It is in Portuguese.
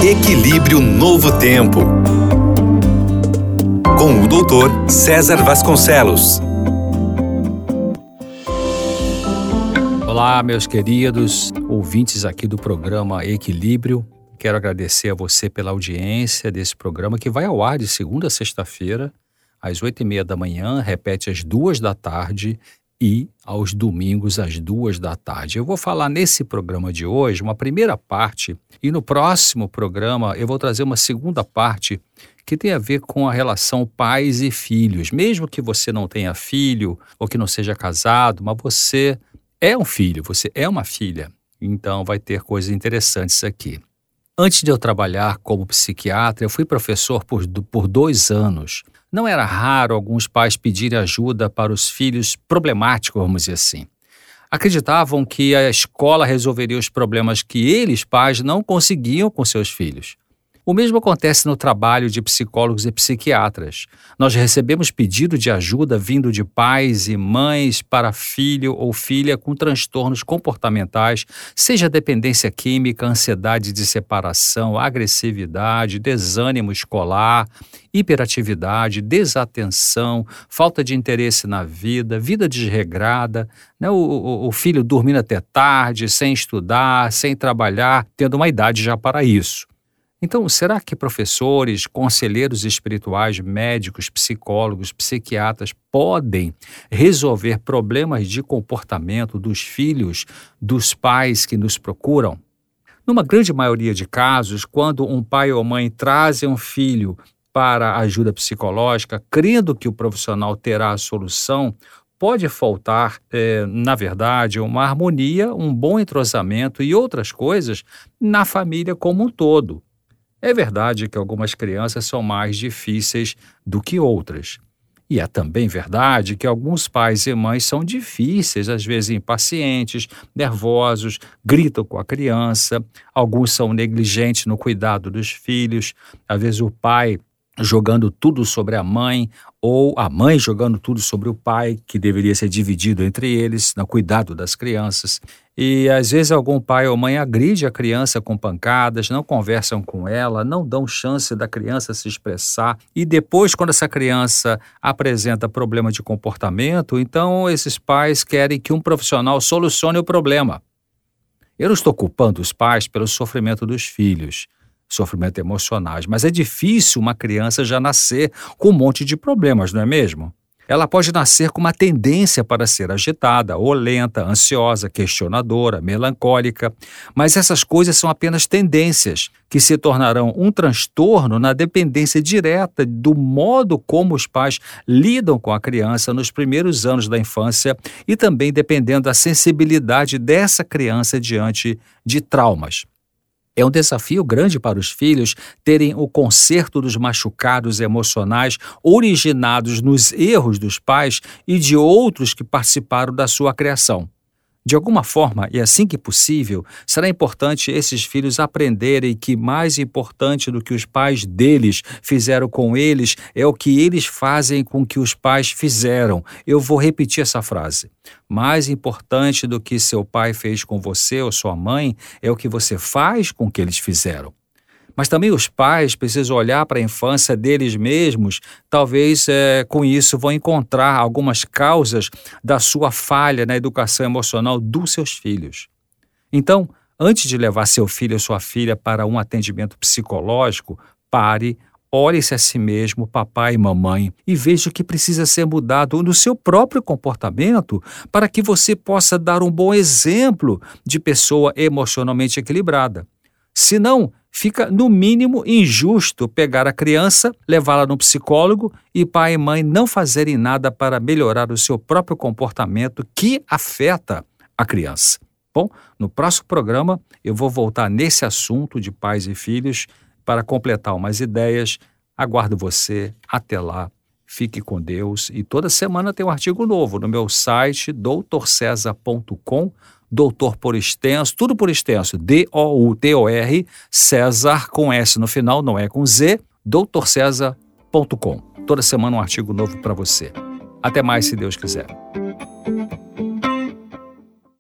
Equilíbrio Novo Tempo, com o Dr. César Vasconcelos. Olá, meus queridos ouvintes aqui do programa Equilíbrio. Quero agradecer a você pela audiência desse programa que vai ao ar de segunda a sexta-feira, às 8h30 da manhã, repete às 14h e aos domingos às 14h. Eu vou falar nesse programa de hoje uma primeira parte e no próximo programa eu vou trazer uma segunda parte que tem a ver com a relação pais e filhos. Mesmo que você não tenha filho ou que não seja casado, mas você é um filho, você é uma filha. Então vai ter coisas interessantes aqui. Antes de eu trabalhar como psiquiatra, eu fui professor por 2 anos. Não era raro alguns pais pedirem ajuda para os filhos problemáticos, vamos dizer assim. Acreditavam que a escola resolveria os problemas que eles, pais, não conseguiam com seus filhos. O mesmo acontece no trabalho de psicólogos e psiquiatras. Nós recebemos pedido de ajuda vindo de pais e mães para filho ou filha com transtornos comportamentais, seja dependência química, ansiedade de separação, agressividade, desânimo escolar, hiperatividade, desatenção, falta de interesse na vida, vida desregrada, né? O filho dormindo até tarde, sem estudar, sem trabalhar, tendo uma idade já para isso. Então, será que professores, conselheiros espirituais, médicos, psicólogos, psiquiatras podem resolver problemas de comportamento dos filhos, dos pais que nos procuram? Numa grande maioria de casos, quando um pai ou mãe trazem um filho para ajuda psicológica, crendo que o profissional terá a solução, pode faltar, na verdade, uma harmonia, um bom entrosamento e outras coisas na família como um todo. É verdade que algumas crianças são mais difíceis do que outras. E é também verdade que alguns pais e mães são difíceis, às vezes impacientes, nervosos, gritam com a criança. Alguns são negligentes no cuidado dos filhos. Às vezes o pai jogando tudo sobre a mãe ou a mãe jogando tudo sobre o pai, que deveria ser dividido entre eles no cuidado das crianças. E às vezes algum pai ou mãe agride a criança com pancadas, não conversam com ela, não dão chance da criança se expressar. E depois, quando essa criança apresenta problema de comportamento, então esses pais querem que um profissional solucione o problema. Eu não estou culpando os pais pelo sofrimento dos filhos, sofrimento emocionais, mas é difícil uma criança já nascer com um monte de problemas, não é mesmo? Ela pode nascer com uma tendência para ser agitada, ou lenta, ansiosa, questionadora, melancólica, mas essas coisas são apenas tendências que se tornarão um transtorno na dependência direta do modo como os pais lidam com a criança nos primeiros anos da infância e também dependendo da sensibilidade dessa criança diante de traumas. É um desafio grande para os filhos terem o conserto dos machucados emocionais originados nos erros dos pais e de outros que participaram da sua criação. De alguma forma, e assim que possível, será importante esses filhos aprenderem que mais importante do que os pais deles fizeram com eles é o que eles fazem com que os pais fizeram. Eu vou repetir essa frase. Mais importante do que seu pai fez com você ou sua mãe é o que você faz com o que eles fizeram. Mas também os pais precisam olhar para a infância deles mesmos, talvez com isso vão encontrar algumas causas da sua falha na educação emocional dos seus filhos. Então, antes de levar seu filho ou sua filha para um atendimento psicológico, pare, olhe-se a si mesmo, papai e mamãe, e veja o que precisa ser mudado no seu próprio comportamento para que você possa dar um bom exemplo de pessoa emocionalmente equilibrada. Senão, fica no mínimo injusto pegar a criança, levá-la no psicólogo e pai e mãe não fazerem nada para melhorar o seu próprio comportamento que afeta a criança. Bom, no próximo programa eu vou voltar nesse assunto de pais e filhos para completar umas ideias. Aguardo você. Até lá. Fique com Deus. E toda semana tem um artigo novo no meu site doutorcesar.com. Doutor por extenso, tudo por extenso, DOUTOR, César com S no final, não é com Z, doutorcesar.com. Toda semana um artigo novo para você. Até mais, se Deus quiser.